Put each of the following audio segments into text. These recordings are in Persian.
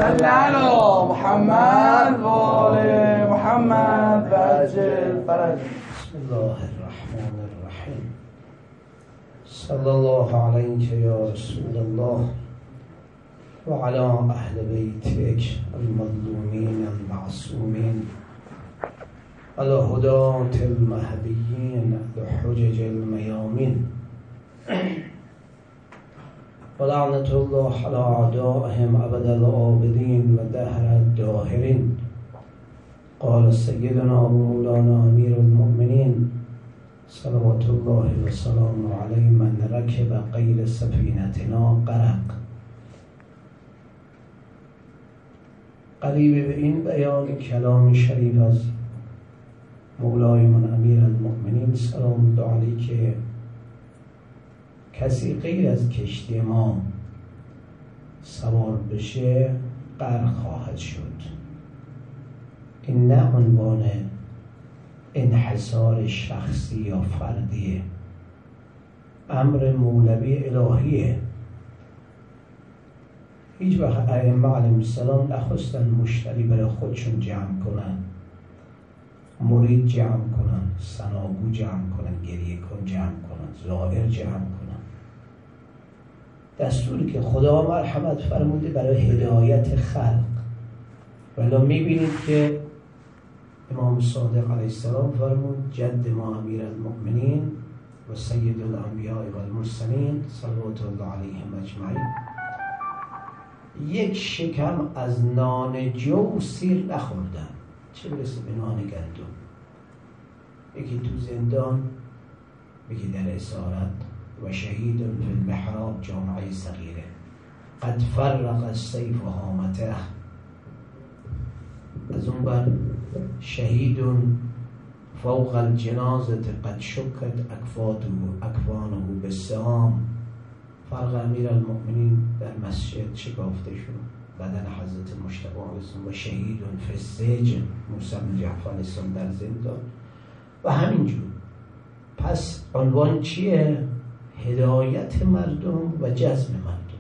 صل على محمد و آل محمد و عجل فرج. بسم الله الرحمن الرحیم. صلی الله علیک یا رسول الله و علی اهل بیتک المظلومین المعصومین الهداة المهدیین الحجج المیامین و لعنة الله علی اعدائهم ابد العابدین و دهر الداهرین. قال سیدنا ابو مولانا امیر المؤمنین صلوات الله و سلامه علیه من رکب غیر سفینتنا غرق. قریب به این بیان کلام شریف از مولای من امیر المؤمنین سلام الله علیه که کسی غیر از کشتی ما سوار بشه غرق خواهد شد. این نه عنوان انحصار شخصی یا فردیه، امر مولوی الهیه. هیچ وقت ائمه علیهم السلام نخواستن مشتری برای خودشون جمع کنن، مرید جمع کنن، ثناگو جمع کنن، گریه کن جمع کنن، زائر جمع کنن. دستوری که خدا مرحمت فرموده برای هدایت خلق. ولی میبینید که امام صادق علیه السلام فرمود جد ما امیر المؤمنین و سید الانبیاء و المرسلین صلوات الله علیهم اجمعین یک شکم از نان جو سیر نخوردن، چه برسه به نان گندم. یکی تو زندان، یکی در اسارت و شهید فی المحراب جامعه صغیره قد فرق السیف و هامته. از اون بر شهید فوق الجنازه قد شکت اکفانه بالسهام. فرق امیر المؤمنین در مسجد شکافته شد، بدن حضرت مجتبی علیه السلام و شهید فی السجن موسی بن جعفر علیه السلام در زندان و همینجور. پس عنوان چیه؟ هدایت مردم و جذب مردم.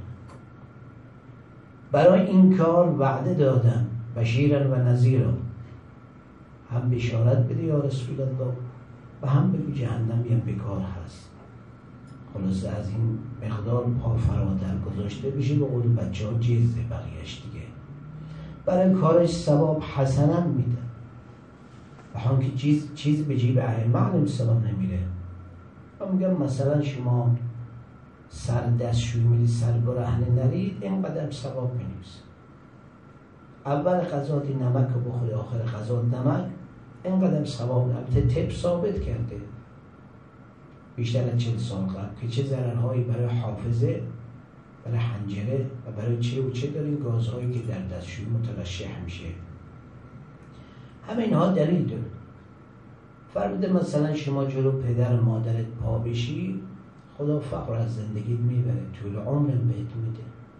برای این کار وعده دادن بشیرا و نذیرا، هم بشارت بده یا رسول الله و هم بگو جهنم یه بکار هست. خلاصه از این مقدار پا فراتر گذاشته بشه، به قول بچه ها جزه بقیهش دیگه. برای کارش ثواب حسنا میده و هم که چیز به جیب ائمه علیهم السلام نمیره. من میگم مثلا شما سر دستشویی میرید، سر برهنه نرید، اینقدر ثواب مینویسه. اول غذات نمک رو بخوری، آخر غذات نمک، اینقدر ثواب نمیده. طب ثابت کرده بیشتر از 40 سال قبل که چه ضررهایی برای حافظه، برای حنجره و برای چه و چه دارین گازهایی که در دستشویی مترشح میشه. همه اینها دلیل داره. فرموده مثلا شما جلو پدر مادرت پا بشی، خدا فقر از زندگیت میبره، طول عمر بهت میده.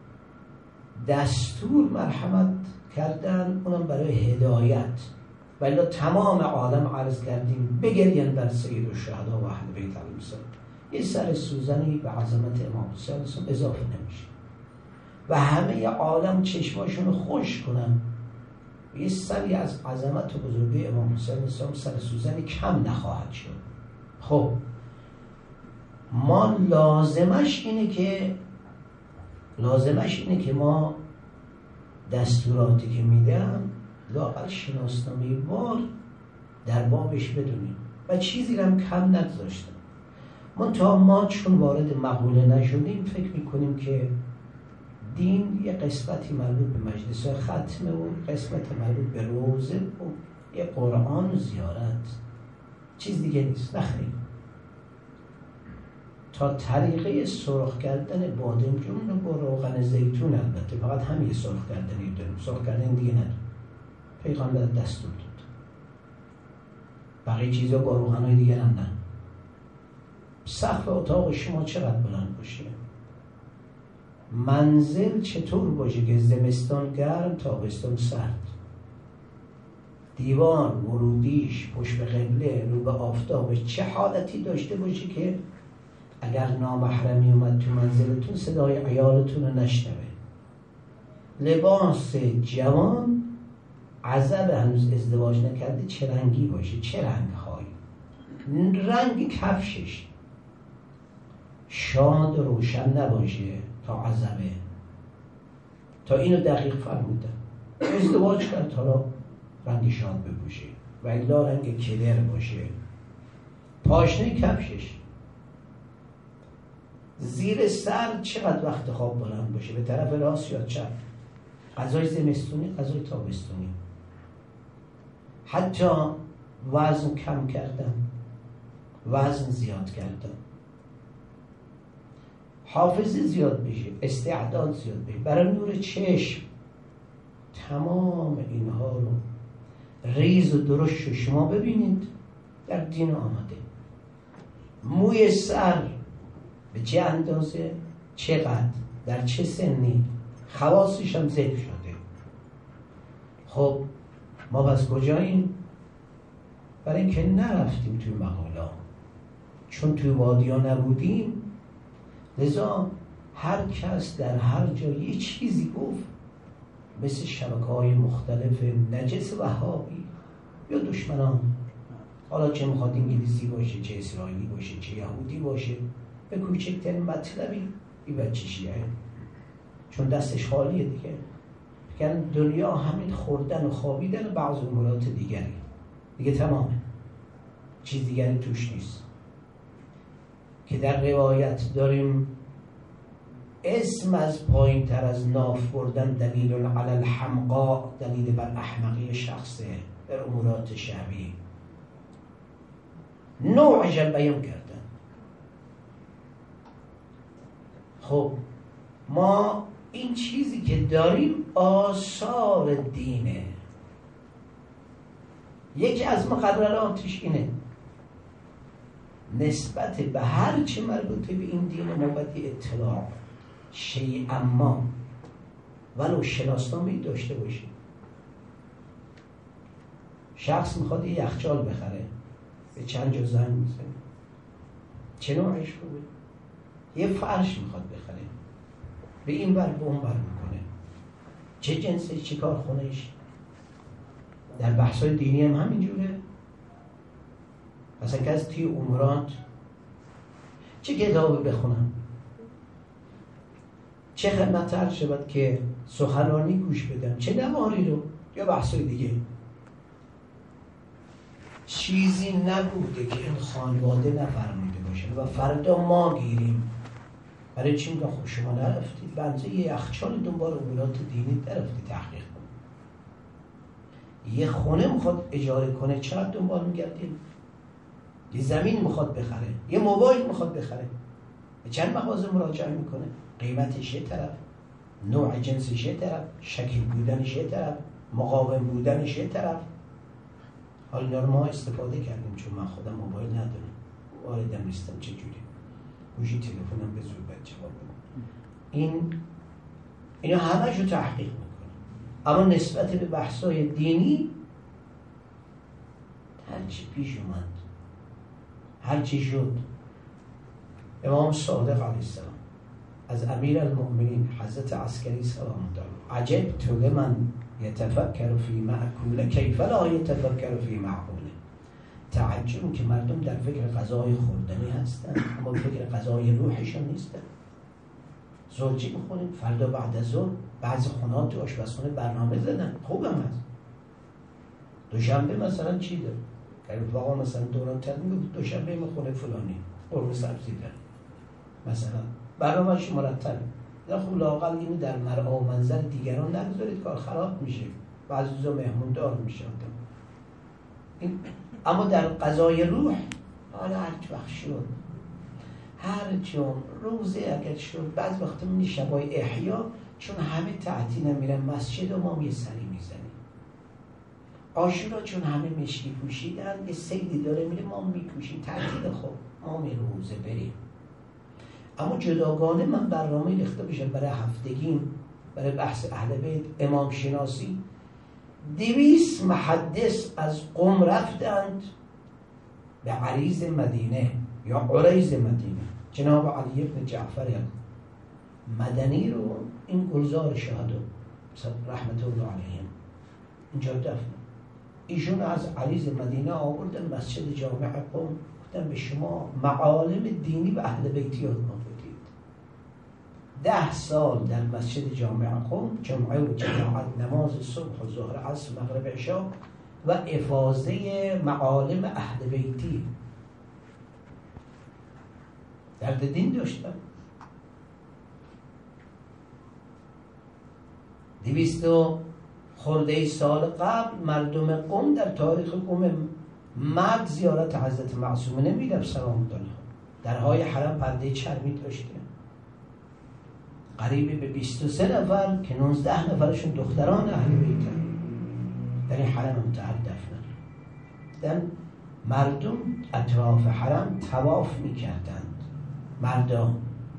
دستور مرحمت کردن اونم برای هدایت. ولی تمام عالم عرض کردیم بگرین در سید الشهدا و اهل بیت علیهم السلام. یه سر سوزنی به عظمت امام حسین اضافه نمیشه و همه عالم چشماشون خوش کنن، یه سری از عظمت و بزرگی امام حسین سر سوزنی کم نخواهد شد. خب ما لازمش اینه که ما دستوراتی که میدم لااقل شناسنامه بار در بابش بدونیم و چیزی هم کم نگذاشتم. ما چون وارد مقوله نشدیم فکر میکنیم که دین یه قسمتی مربوط به مجلس ختمه و قسمت مربوط به روزه و یه قرآن و زیارت، چیز دیگه نیست. نخیر. تا طریقه سرخ کردن بادمجون و با روغن زیتون، البته فقط همین سرخ کردنی داریم، سرخ کردن دیگه نداریم. پیغمبر دستور داد. بقیه چیزا با روغنای دیگه هم نه. سقف اتاق شما چقدر بلند باشه، منزل چطور باشه که زمستان گرم تابستان سرد، دیوان ورودیش پشت به قبله رو به آفتاب چه حالتی داشته باشه که اگر نامحرمی اومد تو منزلتون صدای عیالتون رو نشنوه. لباس جوان عزب هنوز ازدواج نکرده چه رنگی باشه، چه رنگ‌هایی، رنگ کفشش شاد و روشن نباشه تا عزبه، تا اینو دقیق فرمودن. ازدواج کرد حالا رنگ شاد بپوشه و الا رنگ کدر باشه. پاشنه کفشش زیر سر چقدر وقت خواب بلند باشه، به طرف راست یا چپ، غذای زمستونی غذای تابستونی. حتی وزن کم کردن، وزن زیاد کردن، حافظه زیاد بشه، استعداد زیاد بشه برای نور چشم. تمام اینها رو ریز و درشت شما ببینید در دین آمده. موی سر به چه اندازه، چقدر، در چه سنی، خواصش هم ذکر شده. خب ما بس کجاییم؟ برای اینکه نرفتیم توی مقاله، چون توی وادیا نبودیم، لذا هر کس در هر جا یه چیزی گفت، مثل شبکه‌های مختلف نجس وهابی یا دشمنان، حالا چه میخواد انگلیسی باشه، چه اسرائیلی باشه، چه یهودی باشه، به کوچکترین مطلبی این بچه شیعه، چون دستش خالیه دیگه، بگن دنیا همین خوردن و خوابیدن و بعض امورات دیگری دیگه تمامه، چیز دیگری توش نیست. که در روایت داریم اسم از پایین تر از ناف بردن دلیل علی الحمقاء، دلیل بر احمقی شخصه در امورات شعبی، نوعش بیان کردن. خب ما این چیزی که داریم آثار دینه. یکی از مقرراتش اینه نسبت به هر چه مربوط به این دین ما باید اطلاع شیء اما ولو شناسنامه‌ای داشته باشیم. شخص میخواد یه یخچال بخره، به چند جا زنگ میزنه، چه نوعش خوبه؟ یه فرش میخواد بخره، به این بر به اون بر میکنه، چه جنسش، چه کارخونه‌اش. در بحث‌های دینی هم همینجوره. مثلا که از توی امورات چه کتابی بخونم، چه خدمت عرض شود که سخنرانی گوش بدم، چه نواری رو، یا بحث‌های دیگه. چیزی نبوده که این خانواده نفرموده باشه و فردا ما گیریم. برای چی میگم خب شما نرفتید بنزه یه یخچال دنبال امورات دینی نرفتید تحقیق کنید. یه خونه میخواد اجاره کنه چقدر دنبال میگردید؟ یه زمین میخواد بخره، یه موبایل میخواد بخره، به چند مغازه مراجعه میکنه، قیمتش یه طرف، نوع جنسش یه طرف، شکل بودنش یه طرف، مقاوم بودنش یه طرف. حالا اینا رو ما استفاده کردیم چون من خودم موبایل ندارم، واردم نیستم، چجوری گوشی تلفنم به زور باید جواب بدم. اینا همه رو تحقیق میکنه. اما نسبت به بحث‌های دینی هرچی پیش اومد، هرچی شد. امام صادق علیه السلام از امیر المؤمنین حضرت عسکری سلام الله عجب تو لمن یتفکر فی معکول کیف لا یتفکر فی معقوله. تعجب که مردم در فکر غذای خوردنی هستن اما فکر غذای روحشون نیستن. زوجی میخونیم فردا بعد از ظهر بعضی خونه‌ها تو آشپزخونه برنامه زدن، خوبم هست. دوشنبه مثلا چی داره؟ که رفقا مثلا دوران تدوین دوشنبه میخونه فلانی قرمه سبزی داره مثلا، برنامه‌اش مرتبه. خب لااقل اینو در مرعا و منظر دیگران نگذارید، کار خراب میشه، بعضی روزا مهموندار میشه آدم. اما در غذای روح حالا هر وقت شد، هر جون روزه اگر شد، بعض وقتا میبینی شبای احیا چون همه تعطیل میرن مسجد و ما یه سری میزنیم. عاشورا چون همه مشکی پوشیدن یه سیدی داره میره ما میپوشیم، تعطیل خب ما می روزه بریم. اما جداگانه من برنامه ریخته بشه برای هفتگیم، برای بحث اهل بیت، امام شناسی. 200 محدث از قم رفتند به عریض مدینه یا عریض مدینه. جناب علی بن جعفر مدنی رو این گلزار شهدا رحمت الله علیهم اینجا دفن. ایشون از عریض مدینه آوردن مسجد جامع قم، گفتن به شما معالم دینی و اهل بیت یاد آوردید. 10 سال در مسجد جامع قم جمعه و جماعت، نماز صبح و ظهر عصر مغرب عشا و افاضه معالم اهل بیتی درد دین داشتن. 200 خورده سال قبل مردم قم در تاریخ قم مرد زیارت حضرت معصومه نمی‌رفت سلام دادن. درهای حرم پرده چرمی داشته. قریب به 23 نفر که 19 نفرشون دختران اهل بیتن در این حرم مطهر دفنن. مردم اطراف حرم طواف می‌کردند. مردم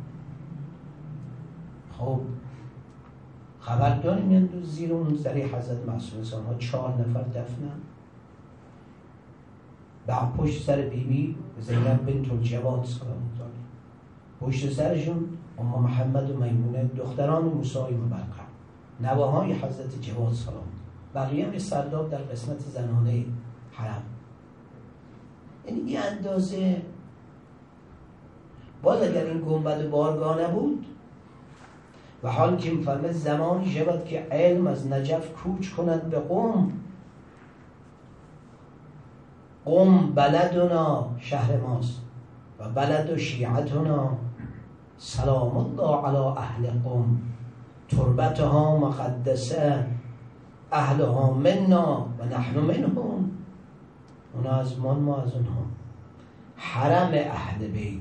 خب خبر داریم یعنی زیر اون ذریع حضرت معصومه ها 4 نفر دفنن. بعد پشت سر بیبی زینب بنت الجواد سلام الله پشت سرشون ام محمد و میمونه دختران موسی مبرقه نواهای حضرت جواد سلام. بقیه هم سرداب در قسمت زنانه حرم. یعنی این اندازه. باز اگر این گنبد بارگاه نبود و حال که میفرمه زمانی شود که علم از نجف کوچ کند به قم. قم بلدنا شهر ماست و بلد و شیعتنا سلام الله علی اهل قم تربتها مقدسه اهلها منا و نحن منهم. اونا از ما از اونها. حرم اهل بیت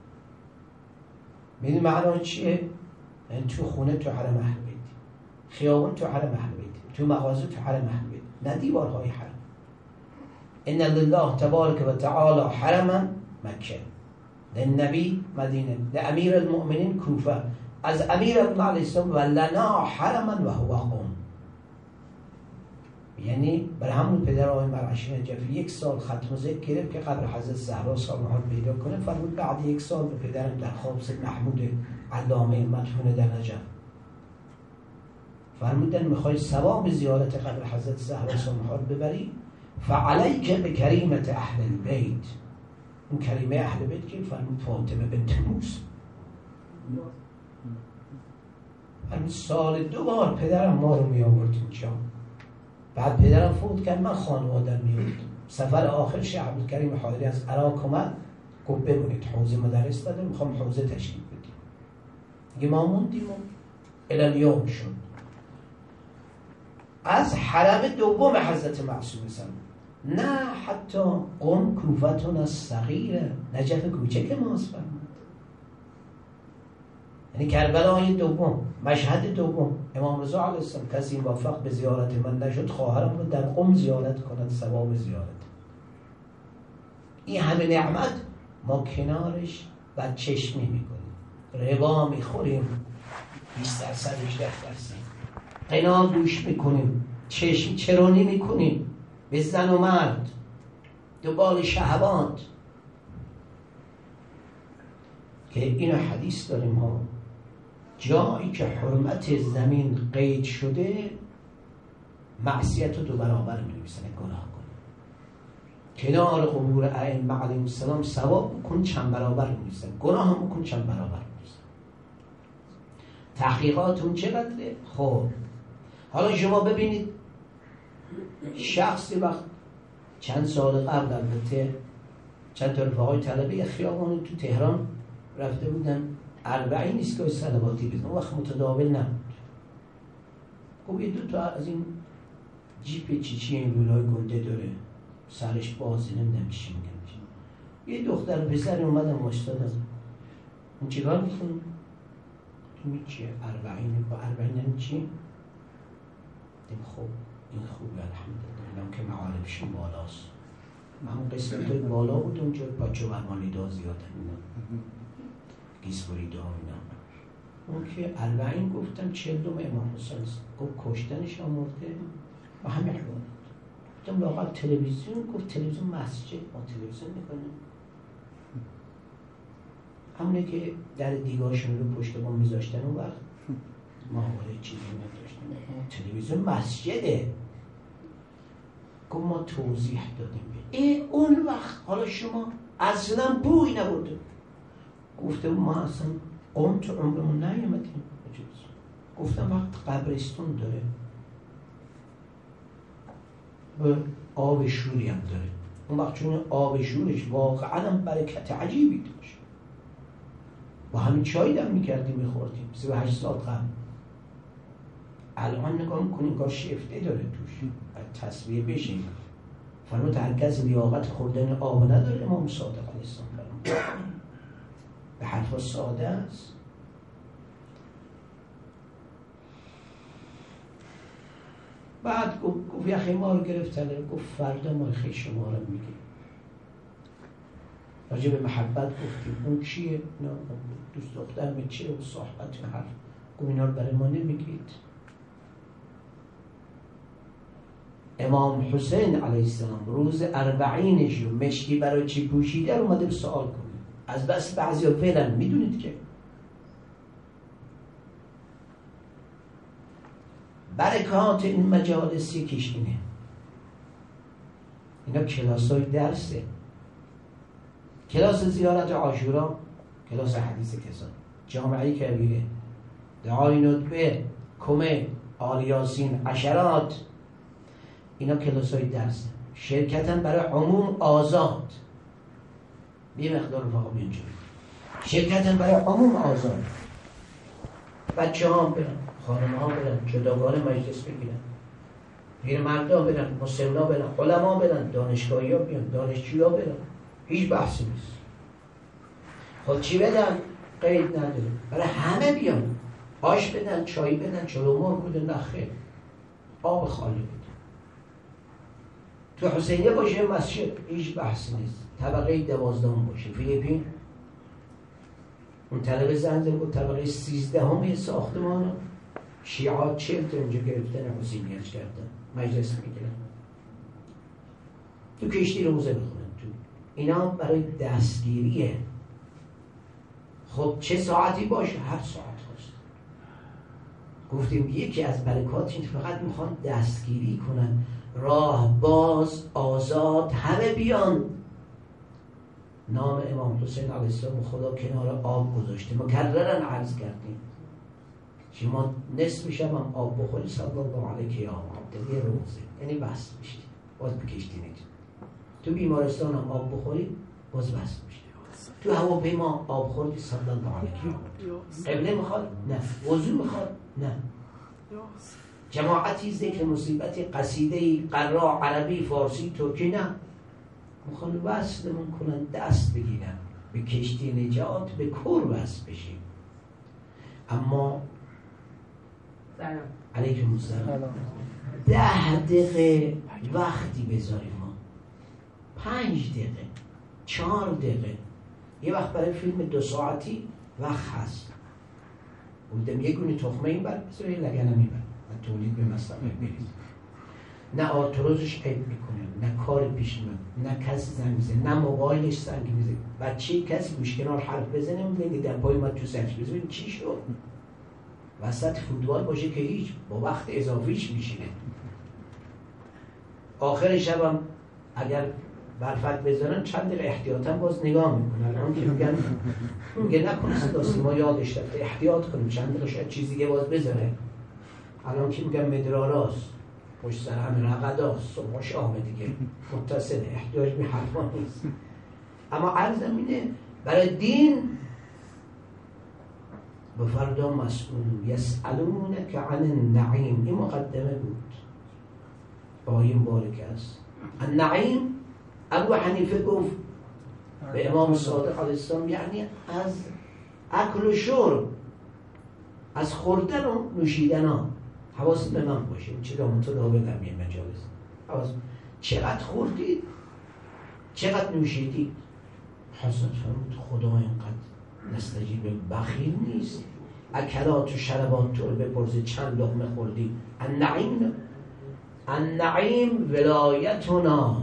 میدونی معنی چیه؟ یعنی تو خونه تو حرم اهل بیت، خیابون تو حرم اهل بیت، تو مغازه تو حرم اهل بیت، نه دیوارهای حرم. ان لله تبارک و تعالی حرما مکه، للنبی مدینه، لامیر المؤمنین کوفه، از امیر المؤمنین علیه السلام و لنا حرما و هو قم. یعنی برای همون پدر آقای مرعشی نجفی 1 سال ختم ذکر گرفت که قبر حضرت زهرا سالمهار پیدا کنه. فرمود بعد 1 سال به پدرم در خواب سید محمود علامه مدفون در نجف فرمودن میخوای ثواب زیارت قبر حضرت زهرا سالمهار ببری؟ فعلیک به کریمت اهل البیت. اون کریمه اهل بیت که فرمود فاطمه بنت موسی. فرمود سال 2 بار پدرم ما رو می آورد اینجا. بعد پدرم فوت کرد، من خانوادم می‌بودم. سفر آخر شیخ عبدالکریم حایری از عراق اومد، گفت بمونید حوزه مدرس داده، میخوام حوزه تشکیل بدیم. دیگه ما موندیم و الالیوم شد. از حرم دوم حضرت معصومه سلام. نه حتی قم کوفتون از صغیره، نجف کوچک ماست فرمود. یعنی کربلای دوم، مشهد دوم، امام رضا علیه السلام کسی موفق به زیارت من نشد، خواهرم رو در قم زیارت کند، ثواب زیارت. این همه نعمت ما کنارش بد چشمی میکنیم، ربا میخوریم 20%، 18%، قنا گوش میکنیم، چشم چرانی میکنیم به زن و مرد، دنبال شهوات. که اینو حدیث داریم ها، جایی که حرمت زمین قید شده معصیت رو 2 برابر می‌نویسن، گناه کن. کنار قبور ائمه علیهم السلام ثواب بکن 2 برابر می‌نویسن، گناه هم بکن 2 برابر می‌نویسن. تحقیقاتون چقدره؟ خب حالا شما ببینید شخصی وقت چند سال قبل البته چند تا رفقای طلبه خیابان تو تهران رفته بودن 40 ایستگاه صلواتی بود، اون وقت متداول نبود. خب یه 2 تا از این جیپ چیچی این لولای گنده داره، سرش بازی نمیدونم چی میگن. یه دختر پسر اومدن استاد اون چیکار میکنه؟ تو میچیه 40 با 40 هم چی؟ دیم خب این خوبه الحمدلله، اینم که معارفشون بالاست. همون قسمتای بالا بود اونجا بچه برمالی دا زیاده میدن گیسبوری دا میدن. اون که 40 گفتم 40 امام حسین گفت کشتنش آمرده و همه حیوانات. گفتم لااقل تلویزیون، گفت تلویزیون مسجد ما تلویزیون میکنیم. همونه که در دیگاشون رو پشت بام میذاشتن اون وقت ما ولی چیزی نداشتیم، تلویزیون مسجده. گفت ما توضیح دادیم. اون وقت حالا شما اصلا بوی نبرده. گفتم ما اصلا قوم تو عمرمون نیامدیم. گفتم وقت قبرستون داره و آب شوری هم داره، اون وقت چون آب شورش واقعا هم برکت عجیبی داشت. با همین چای دم میکردیم میخوردیم 38 سال قبل. الان نگاه میکنیم کار شفته داره توش، تصویه بشیم. فرمود هر کسی لیاقت خوردن آب نداره. امام صادق علیه السلام به حرف ساده است. بعد گفت یخی ما رو گرفتن. گفت فردا ما خیلی شما رو میگیم. راجع به محبت گفتیم اون چیه؟ نه دوست دختر به چیه و صحبت و حرف. گفت اینا رو برای ما نمیگید. امام حسین علیه السلام روز 40 و مشکی برای چی پوشیده رو اومده به سوال کنه. از بس بعضی ها فعلا میدونید که برکات این مجالس یکیش اینه، اینا کلاس های درسه. کلاس زیارت عاشورا، کلاس حدیث کسان، جامعه کبیره، دعای ندبه، کمه، آل یاسین، عشرات، اینا کلاس های درسه. شرکتن برای عموم آزاد. یه مقدار رفاقا بیانجا شرکتن برای عموم آزاد. بچه ها برن، خانم ها برن، جداگانه مجلس بگیرن، پیرمرد ها برن، مسلمان ها برن، علما برن، دانشگاهی ها بیان، دانشجوی ها برن. هیچ بحثی نیست. خود چی بدن؟ قید نداره. برای همه بیان. آش بدن، چای بدن، چلومر بوده، نخیر آب خالی بوده. تو حسینیه باشه مسجد هیچ بحثی نیست. طبقه 12 باشه. فیلیپین اون طبقه زنده بود، طبقه 13 ساختمان شیعات 40 تا اونجا گرفتن حسینیت کردن، مجلس میگیرن، تو کشتی روزه بخونن. تو اینا برای دستگیریه. خب چه ساعتی باشه؟ هر ساعت هست. گفتیم یکی از برکات این فقط میخوان دستگیری کنن، راه باز، آزاد، همه بیان. نام امام حسین علیه السلام خدا کنار آب گذاشته. مکررن عرض کردیم شما نصف شب هم آب بخوری صلی الله علیه یا محمد یه روزه، یعنی بس میشید، باز بکشتی نید. تو بیمارستان هم آب بخوری باز بس میشید. تو هواپیما آب خوردی صلی الله علیه. قبله میخواد؟ نه. وضو میخواد؟ نه. جماعتی ذکر مصیبتی، قصیده قرا، عربی، فارسی، ترکی، نه. میخوان وصلمون کنن، دست بگیرن به کشتی نجات، به کور وصل بشیم. اما علیکم السلام 10 دقیقه وقتی بذاریم ما، 5 دقیقه، 4 دقیقه، یه وقت برای فیلم 2 ساعتی وقت هست. بودم یه گونه تخمه این بر بذاری لگنه میبر و تولید به مصرف میرید. نه آرتروزش عیب میکنه، نه کار پیش میاد، نه کسی زنگ میزنه، نه موبایلش زنگ میزنه. بچه کسی گوش کنار حرف بزنه میگه در پای من تو سرش بزنید چی شد؟ وسط فوتبال باشه که هیچ، با وقت اضافیش میشینه. آخر شبم اگر برفت بزنن چند دقیقه احتیاطا باز نگاه میکنن. الان که میگه نکنه صدا سیما یادش رفته، احتیاط کنیم چند دقیقه شاید چیزی دیگه باز بزنه. الان که میگم مدراراست، پشت سر همه رقداست، صبح شام دیگه متصله، احتیاج به حرفا نیست. اما عرضم اینه برای دین به فردا مسئول. یسألونک عن النعیم، این مقدمه بود. آیه مبارک است. النعیم ابو حنیفه گفت به امام صادق علیه السلام یعنی از اکل و شرب، از خوردن و نوشیدن ها. حواست به من باشه، چرا مطلع بگم یه مجالس حواست. چقدر خوردید، چقدر نوشیدید. حضرت فرمود خدا اینقدر نستجیب بخیل نیست. اکلات و شربات تو رو بپرسه چند لقمه خوردی. النعیم ولایتنا،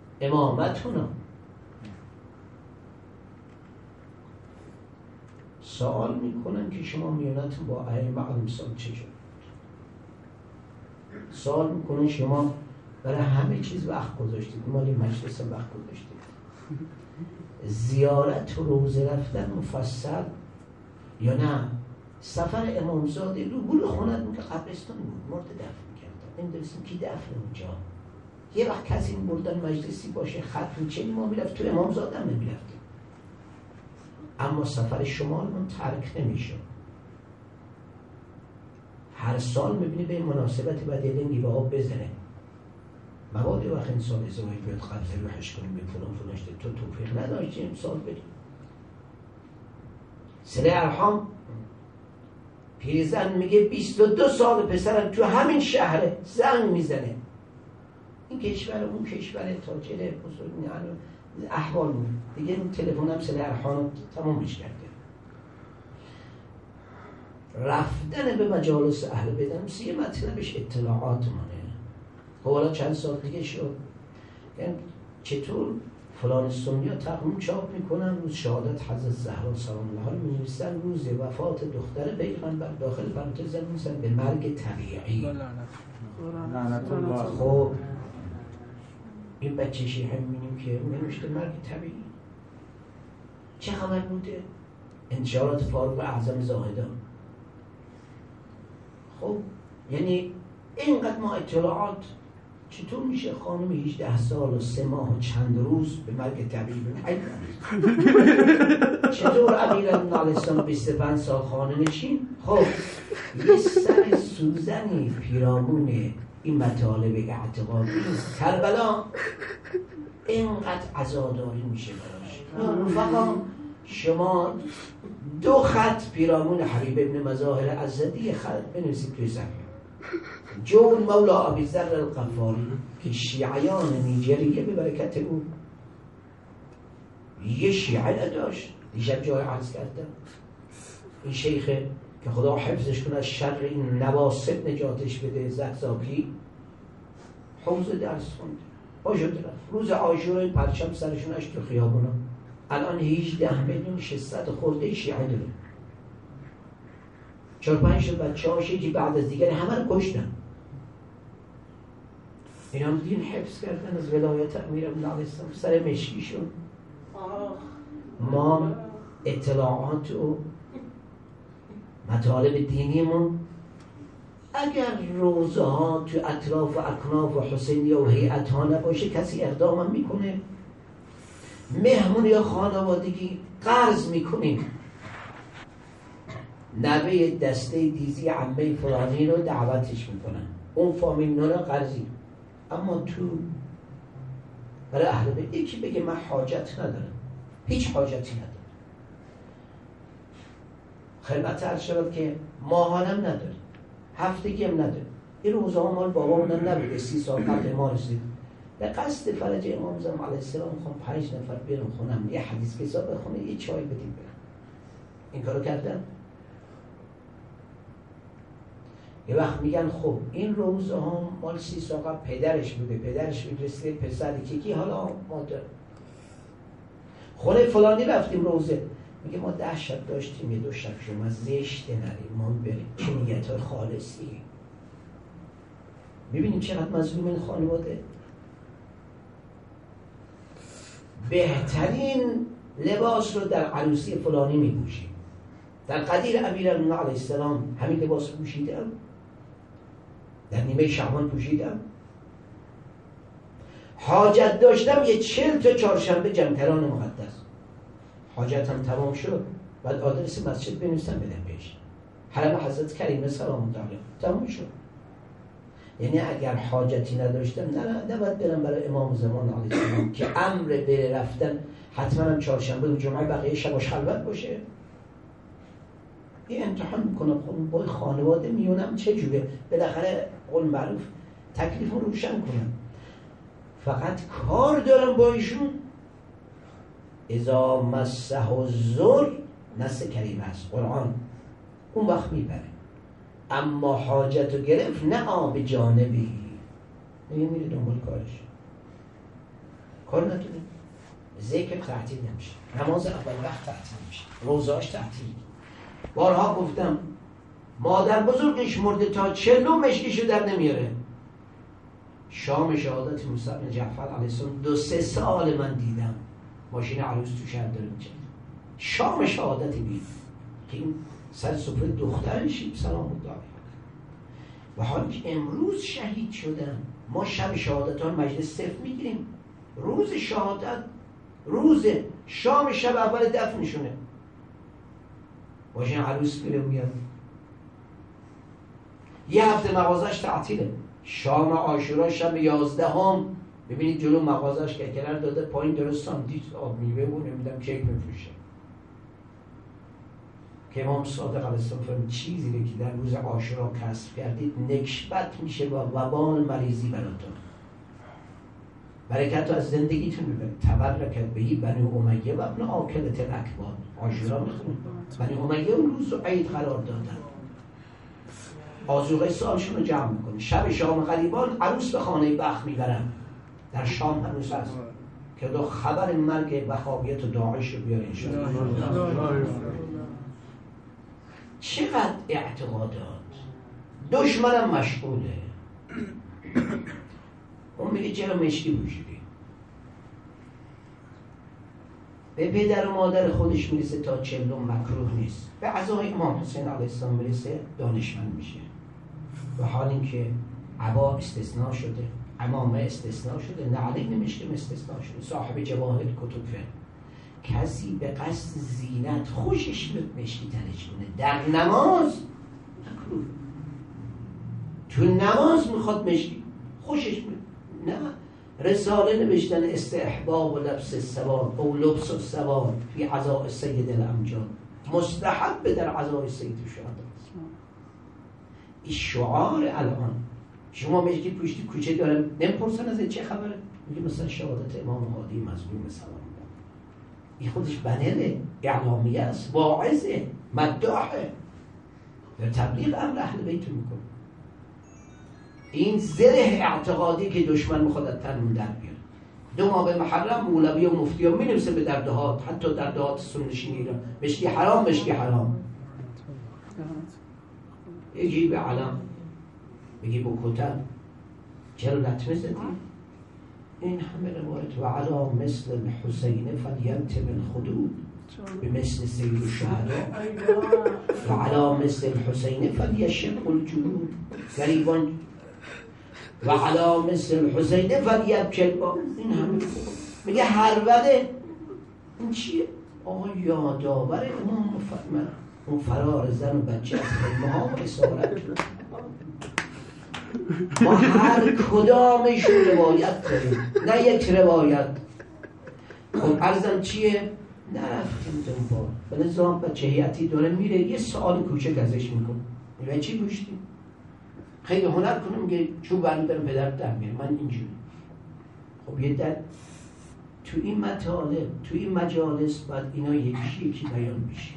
امامتنا. سوال میکنن که شما میونتون با ائمه علیهم السلام چجور؟ سوال میکنن شما برای همه چیز وقت گذاشتید، مالی مجلس وقت گذاشتید، زیارت و روزه رفتن مفصل یا نه؟ سفر امامزاده رو بول خوند که قبرستان بود، مرد دفن کردن، نمیدونستیم کی دفن اونجا. یه وقت کسی بردن مجلسی باشه ختم چنین ما میرفت تو امامزاده هم نمیرفتیم. اما سفر شمال من ترک نمیشه. هر سال میبینی به مناسبت باید یه دنگی به آب بزنه. مبادا وقت این سال ازدواج بیاد قبضه روحش کنیم به فلان فلانشته تو توفیق نداشتی امسال بریم. صله ارحام پیرزن میگه 22 سال پسرم تو همین شهره زنگ میزنه. این کشور اون کشور تاجر بزرگ احوال بود دیگه. این تلفن هم صله ارحام تمامش کرده. رفتن به مجالس اهل بیت یه مطلبش اطلاعات مانه. خب حالا چند سال دیگه شد یعنی چطور فلان سنی ها تقویم چاپ میکنن روز شهادت حضرت زهرا سلام الله علیها می‌نویسن روز وفات دختر پیغمبر داخل پرانتز می‌نویسن به مرگ طبیعی. لعنت الله. خب این بچه شیعه می‌بینیم که نوشته مرگ طبیعی. چه خبر بوده؟ انتشارات فاروق اعظم زاهدان. خب یعنی اینقدر ما اطلاعات. چطور میشه خانم 18 سال و 3 ماه و چند روز به مرگ طبیعی بمیره؟ چطور امیرالمومنین علیه السلام 25 سال خانه نشین؟ خب یه سر سوزنی پیرامون این مطالب اعتقادی کربلا اینقدر عزاداری میشه براش. فقط شما 2 خط پیرامون حبیب ابن مظاهر ازدی خط بنویسید توی زمین. جون مولا ابیذر الغفاری که شیعیان نیجریه به برکت او یه شیعه نداشت. دیشب جای عرض کردم این شیخ که خدا حفظش کنه از شر این نواسب نجاتش بده زقزاقی حوض درس خونده با شد رفت. روز عاشورا پرچم سرشون اشت تو خیابونا. الان 18,600,000 خورده شیعه داره. 4-5 تا بچه‌هاش یکی بعد از دیگری همه رو کشتن. اینا هم دین حفظ کردن از ولایت امیرالمومنین علیه السلام سر مشکیشون. ما اطلاعات و مطالب دینیمون اگر روزه ها تو اطراف و اکناف و حسینیه و هیئت ها نباشه کسی اقدام هم میکنه. مهمون یا خانوادگی قرض میکنیم. نوه دسته دیزی عمه فلانی رو دعوتش میکنن اون فامیل نونا قرضی. اما تو برای اهل بیت یکی بگه من حاجت ندارم، هیچ حاجتی ندارم، خدمت عرض شد که ماهانم نداره، هفتگی هم نداره. این روزه ها مال بابامون نبوده 30 سال قبل ما رسید. به قصد فرج امام زمان علیه السلام میخوام 5 نفر برم خونم یه حدیث کتاب بخونه یه چای بدیم برم. این کارو کردم. یه وقت میگن خب این روزه ها مال 30 سال قبل پدرش بوده، پدرش میرسید پسر کی حالا مادر خونه فلانی رفتیم روزه. میگه ما 10 شب داشتیم یه 2 شب شما زشت نریم ما بریم. چه نیت خالصی. میبینیم چقدر مظلوم این خانواده. بهترین لباس رو در عروسی فلانی میپوشیم. در قدیر امیرالمومنین علیه السلام همین لباس پوشیدم. در نیمه شعبان پوشیدم. حاجت داشتم یه 40 تا چهارشنبه جمتران مقدس. حاجتم تمام شد. بعد آدرس مسجد بنویسم بدم بهش. حرم حضرت کریمه سلام الله علیه تمام شد. یعنی اگر حاجتی نداشتم نباید برم برای امام زمان علیه السلام که امر بره رفتن حتما هم چهارشنبه و جمعه بقیه شباش خلوت باشه. این امتحان میکنم خب با خانواده میونم چجوره بالاخره قول معروف تکلیف رو روشن کنم. فقط کار دارم با ایشون اذا مسه الضر نس کریمه است قرآن اون وقت میبره. اما حاجت رو گرفت نه آب جانبی میره دنبال کارش. کار نداره. ذکر تعطیل نمیشه، نماز اول وقت تعطیل میشه، روزاش تعطیل. بارها گفتم مادر بزرگش مرده تا 40 مشکیشو در نمیاره. شام شهادت موسی بن جعفر علیه السلام 2-3 سال من دیدم ماشین عروس تو شهر داره می‌چرخه. شام شهادت بید که این سر سفره دخترش سلام الله علیها و حالی که امروز شهید شدن. ما شب شهادت ها مجلس صفر میگیریم، روز شهادت روز شام شب اول دفنشونه ماشین عروس میره میاد. یه هفته مغازش تعطیله. شام عاشورا شب 11 ببینید جلو مغازش که کنار داده پایین درست ساندویچ آب میوه و نمیدونم کیک میفروشه که امام صادق علیه السلام فرمود چیزی که در روز عاشورا کسب کردید نکبت میشه و وبال مریضی براتون. برکت رو از زندگیتون میبرید. تبرکت بهی بنی امیه و ابن آکلة الاکباد. عاشورا میخونید بنی امیه اون روز رو عید قرار دادن. آذوقه سالشون رو جمع میکنه. شب شام غریبان عروس به خانه بخت میبرن. در شام هنوز هست که دو خبر مرگ وهابیت و داعش رو بیاره انشاءالله. چقدر اعتقادات. دشمنم مشغوله. اون میگه چرا مشکی پوشیدی؟ به پدر و مادر خودش میرسه تا 40 مکروه نیست. به عزای امام حسین علیه السلام میرسه دانشمند میشه. و حال اینکه عبا استثناء شده، عمامه استثناء شده، نعلین مشکم استثناء شده، صاحب جواهر کتب. کسی به قصد زینت خوشش میاد مشکی تنش کنه در نماز مکروه. تو نماز میخواد مشکی خوشش میاد. نه رساله نوشتن استحباب و لبس السواد او لبس السواد فی عزاء سید الامجاد مستحب در عزاء سید الشهداء. این شعار الان شما مشکی پوشتی کوچه دارم نمیپرسن از چه خبره؟ میگه مثلا شهادت امام هادی مظلوم سلام. این خودش بنره، اعلامیه است، واعظه، مداحه، در تبلیغ امر اهل بیت میکنه. این زره اعتقادی که دشمن میخواد از تنمون در بیاره. 2 ماه به محرم مولوی و مفتی ها مینویسه به در دهات، حتی در دهات سنشین ایران مشکی حرام، مشکی حرام. یکی به علم بگی با کتب چرا لطمه زدی؟ این همه روایت و علا مثل الحسین فلیمتم الخدود به مثل سید الشهداء و علا مثل الحسین فلیشق الجنود گریبان و علا مثل الحسین فلیبکی الباب. این همه میگه هر بده. این چیه؟ آقا یادآور امام فرمان اون فرار زن و بچه از خیمه ها و اسارت. ما هر کدامشون روایت داریم، نه یک روایت. خب عرضم چیه؟ نرفتیم دنبال. به نظام بچه هیئتی داره میره یه سوال کوچک ازش میکنه میگه چی گوشتی؟ خیلی هنر کنه میگه چون برمی دارم پدر در میره من اینجوری. خب یه در تو این مطالب تو این مجالس باید اینا یکی بیان بشه.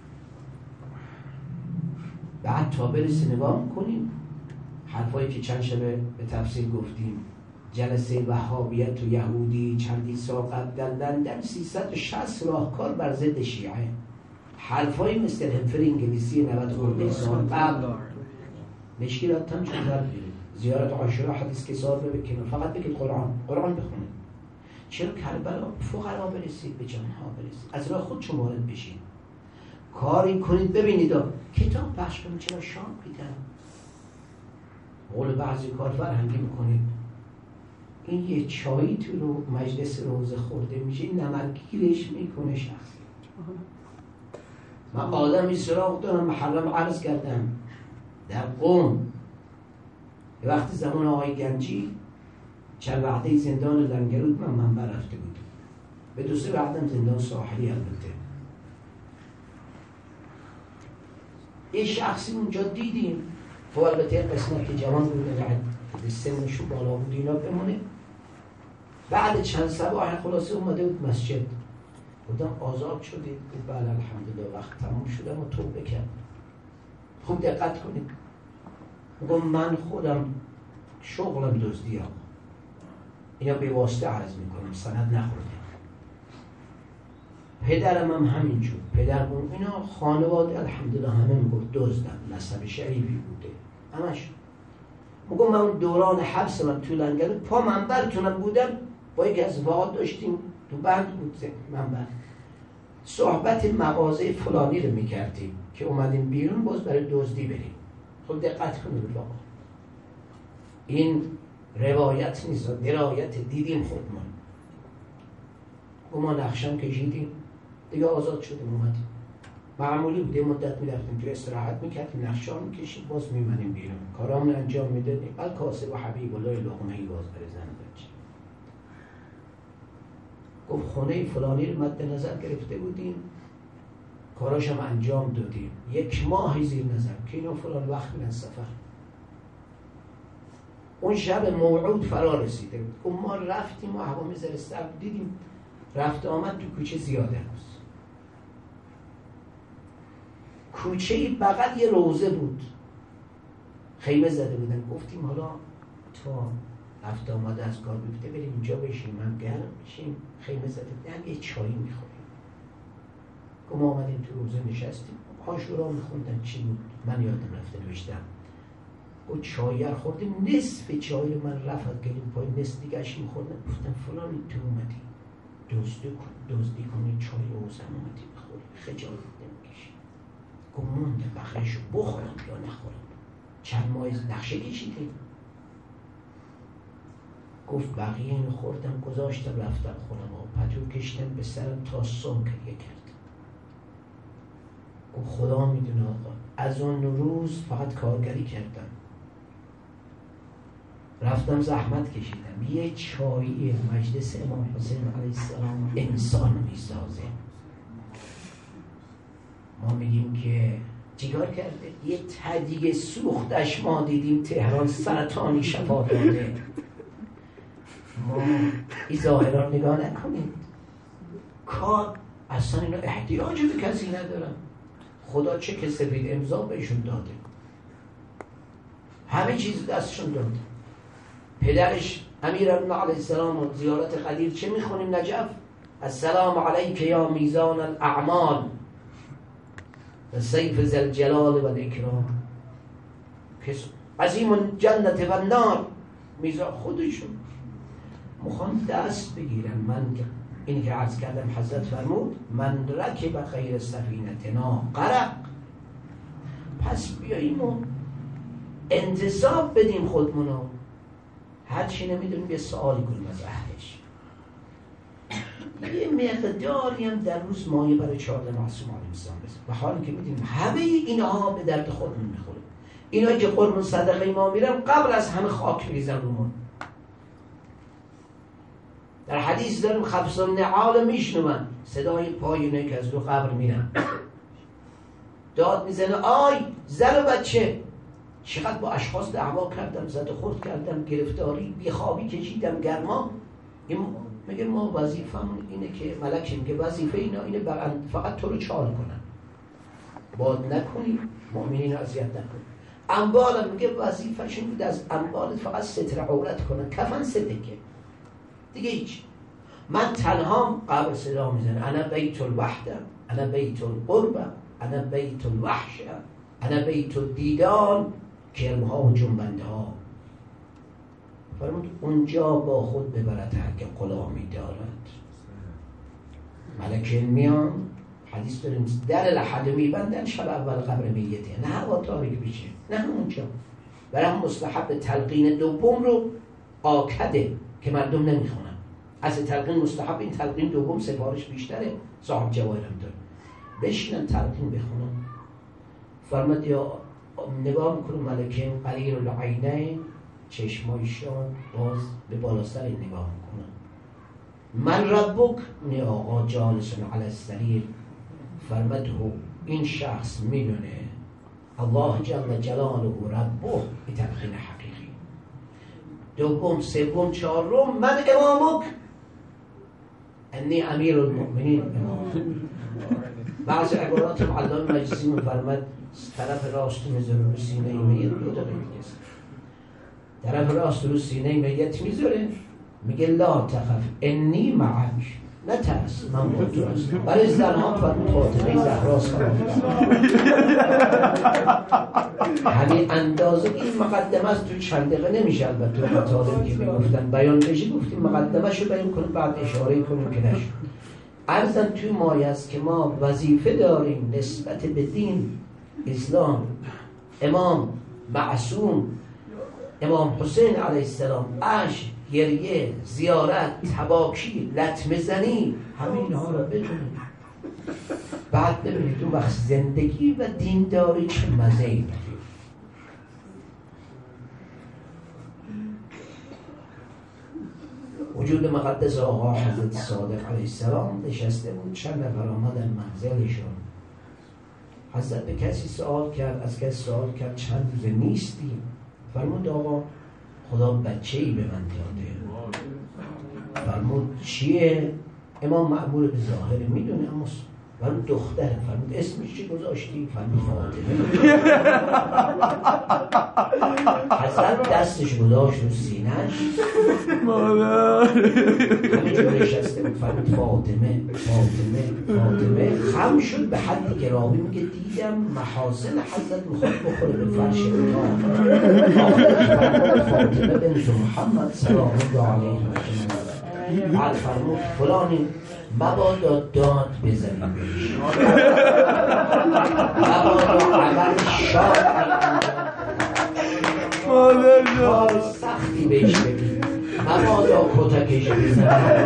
بعد تا برسه نگاه میکنیم حرفایی که چند شبه به تفسیر گفتیم. جلسه وهابیت و یهودی چندین سال قبل در لندن 360 راهکار بر ضد شیعه. حرفایی مثل هنفر انگلیسی 90 خورده سال قبل مشکلات هم چون در بیره. زیارت عاشورا حدیث که سال بکنه فقط بگید قرآن بخونید. چرا کربلا فقرا برسید به جانها برسید. از راه خود چون وارد بشید کاری کنید. ببینید کتاب پخش کنید چرا شام میدن قول بعضی کار فرهنگی میکنید. این یه چایی تو رو مجلس روزه خورده میشه نمکگیرش میکنه شخصی. من آدمی سراغ دارم محرم عرض کردم در قم یه وقتی زمان آقای گنجی چند وقته زندان لنگرود من منبع رفته بودم به 2-3 وقتم زندان ساحلی البته. یه شخصی اونجا دیدیم خب البته قسمت که جوان بوده و سنشون بالا بود اینا بمونه. بعد چند سباح خلاصه اومده بود مسجد بودم آزاد شدید بله الحمدلله وقت تموم شدم و توبه کرد. خوب دقت کنید میگم من خودم شغلم دزدی ها اینا به واسطه عرض میکنم سند نخوردم. پدرم هم همینجور. پدرم اینا خانواده الحمدلله همه میگفت دزدن، نسب شریفی بوده همش. میگم من اون دوران حبس من تو لنگر پا منبرتونم بودم، با یکی از وعاد داشتیم تو بند بود منبر، صحبت مغازه فلانی رو میکردیم که اومدیم بیرون باز برای دزدی بریم. خب دقت کنید آقا، این روایت نیست، درایت دیدیم خودمون. ما نقشم کشیدیم دیگه آزاد شدیم اومدیم. معمولی بوده مدت میرفتیم تو استراحت میکردیم نقشا میکشیم باز میمنیم بیرون کارامون انجام میدادیم. الکاسب و حبیب الله لقمه‌ای باز برای زن بچه. گفت خونه فلانی رو مد نظر گرفته بودیم کاراشم انجام دادیم، 1 ماه زیر نظر که اینا فلان وقت میرن سفر. اون شب موعود فرا رسیده بود. اون ما رفتیم و هوا میذاره سرد دیدیم رفت آمد تو کوچه زیاده است. کوچه بغل یه روزه بود خیمه زده بودن. گفتیم حالا تا رفت آمده از کار بیفته بریم اینجا بشیم، من گرم بشیم، خیمه زده بودن یه چایی میخوریم. ما آمدیم تو روزه نشستیم، آشورا میخوندن چی بود من یادم رفته نوشتم. و چایی خوردیم، نصف چایی رو من رفت گلیم پای نصف دیگه اش میخوردم. گفتم فلانی تو اومدی دزدی کنی چای اوزم اومدی بخوری خجالت نمیکشی؟ گفت مونده بخیرشو بخورم یا نخورم. چند ماه نقشه کشیدیم. گفت بقیه اینو خوردم گذاشتم رفتم خونم و پتو کشتم به سرم تا صبح گریه کردم. گفت خدا میدونه آقا از اون روز فقط کارگری کردم، رفتم زحمت کشیدم. یه چایی مجلس امام حسین علیه السلام انسان میسازه. ما میگیم که چیکار کرده؟ یه تدیگ سوختش ما دیدیم تهران سرطانی شفا داده. ما این ظاهرا نگاه نکنید، کار اصلا اینا احتیاج به کسی ندارن. خدا چه که سفید امضا بهشون داده، همه چیز دستشون داده. پدرش امیرالمومنین علیه السلام و زیارت قدیر چه میخونیم نجف؟ السلام علیک یا میزان الاعمال و سیف ذی الجلال و الاکرام. عظیم جنت و النار، میزان خودشون میخوان دست بگیرن. من این که عرض کردم حضرت فرمود من رکب غیر سفینتنا غرق. پس بیاییم و انتصاب بدیم خودمونو. هرچی نمیدونیم یه سوالی کنیم از اهلش. یه مقداری هم در روز مایه برای 14 معصوم علیهم السلام بزن. و حالی که میدونیم همه اینها به درد خودمون میخوره. اینا که قربون صدقه ما میرن قبل از همه خاک میریزن رومون. در حدیث داریم خبس النعال میشنون، صدای پای اینه که از رو قبر میرن داد میزنه آی زن و بچه. چقدر با اشخاص دعوا کردم، زد و خورد کردم، گرفتاری بیخوابی کشیدم، گرما. میگه ما وظیفمون اینه که ملک میگه وظیفه اینا اینه فقط تو رو چال کنن، باد نکنی، مؤمنین رو اذیت نکنی. اموالم میگه وظیفه‌شون بود از اموالت فقط ستر عورت کنن، کفن صدقه دیگه هیچ. من تنها قبر صدا میزنه انا بیت الوحده، انا بیت القربه، انا بیت الوحشه، انا بیت الدیدان، کرمها و جنبنده ها. فرمود اونجا با خود ببرد هر که غلامی دارد. ملکین میان، حدیث داریم در لحد میبندن شب اول قبر میته، نه هوا تاریک بشه، نه اونجا. برای هم مستحب تلقین دوم رو آکده که مردم نمیخونن. از تلقین مستحب این تلقین دوم سفارش بیشتره، صاحب جواهرم داره، بشینن تلقین بخونن. فرمود یا نگاه میکنم ملکین قلیل العینین، چشمایشان باز به بالا سر نگاه میکنن. من ربک، نه آقا جالسون علی السریر. فرمود این شخص میدونه الله جل جلاله ربه به تلقین حقیقی. دوم سوم چهارم من امامک، انی امیر المؤمنین امام. بعضی عبارات علامه مجلسی میفرماد طرف راست میذاره رو سینه میت، دو دقیقه میگه طرف راست رو سینه میت میذاره، میگه لا تخف انی معک، نترس، من با تو هستم. برای زنها فرمود فاطمه زهراست همین اندازه این مقدمه است. تو چند دقیقه نمیشه البته تو مطالبی که میگفتن بیان بشه، گفتیم مقدمه شو بیان کنیم بعد اشاره کنیم که نشد. عرضم توی مایه است که ما وظیفه داریم نسبت به دین اسلام، امام معصوم امام حسین علیه السلام، اشک، گریه، زیارت، تباکی، لطمه زنی، همه اینها رو بدونیم. بعد ببینید اون وقت زندگی و دینداری چه مزه‌ای داره. وجود مقدس آقا حضرت صادق علیه السلام نشسته بود، چند نفر آمدن منزلشون. حضرت به کسی سوال کرد، از کسی سوال کرد چند روز نیستیم؟ فرمود آقا خدا بچه‌ای به من داده. فرمود چیه؟ امام مأمور به ظاهر میدونه، اما فرمود دختره. فرمود اسمش چی گذاشتی؟ فرمود فاطمه. حضرت دستش گذاشت رو سینه‌اش، همینجور نشسته بود. فرمود فاطمه فاطمه فاطمه. خم شد به حدی که راوی میگه دیدم محاسن حضرت میخواد بخوره به فرش اتاق. فاطمه بنت محمد سلام الله علیه بعد فرمود فلانی مبادا داد بزنیم بهش، مبادا عمل شاد کار سختی بهش بگیم، مبادا کتکش بزنیم.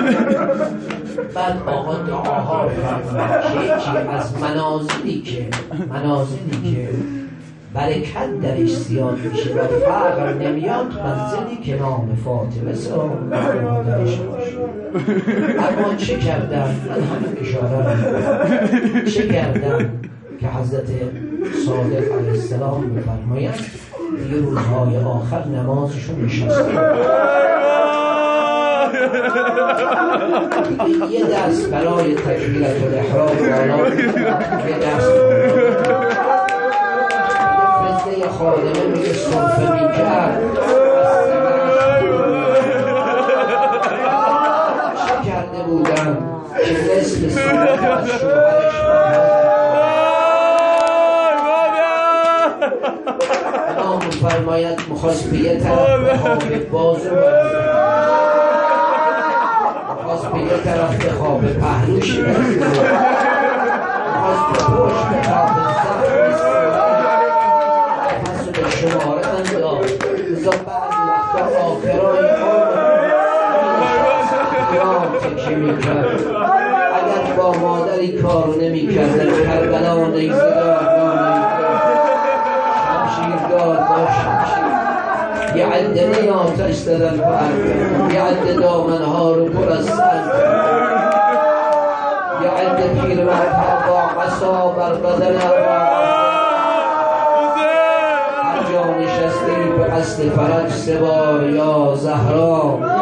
بعد آقا دعاها فرمود که یکی از منازلی که برکت درش زیاد میشه و فقر نمیاد، منزلی که نام فاطمه سلام درش باشه. اما چه کردن؟ من همین اشاره رو چه کردن که حضرت صادق علیه السلام میفرمایند یه روزهای آخر نمازشون نشسته، یه دست برای تکبیرت الاحرام بالا، یه دست یه خادمه میگه صرفه میکرد. چه کرده بودن که نصف سنت از شوهرش امام فرماید میخواست به یه طرف بخوابه بازو میخواست به یه طرف بخوابه پهلوش میخواست به پشت بخوابه شماره انداز. ازا بعضی وقتا آخرای ما تکه میکرد. اگر با مادری کارو نمیکرد در کربلا نیزه دار شمشیردار با شمشیر یه عده آتش دادن فرد، یه عده دامنها رو پر از سر، یه عده پیرمردها با عصا بر بدن نشستی به قصد فرج سوار یا زهرا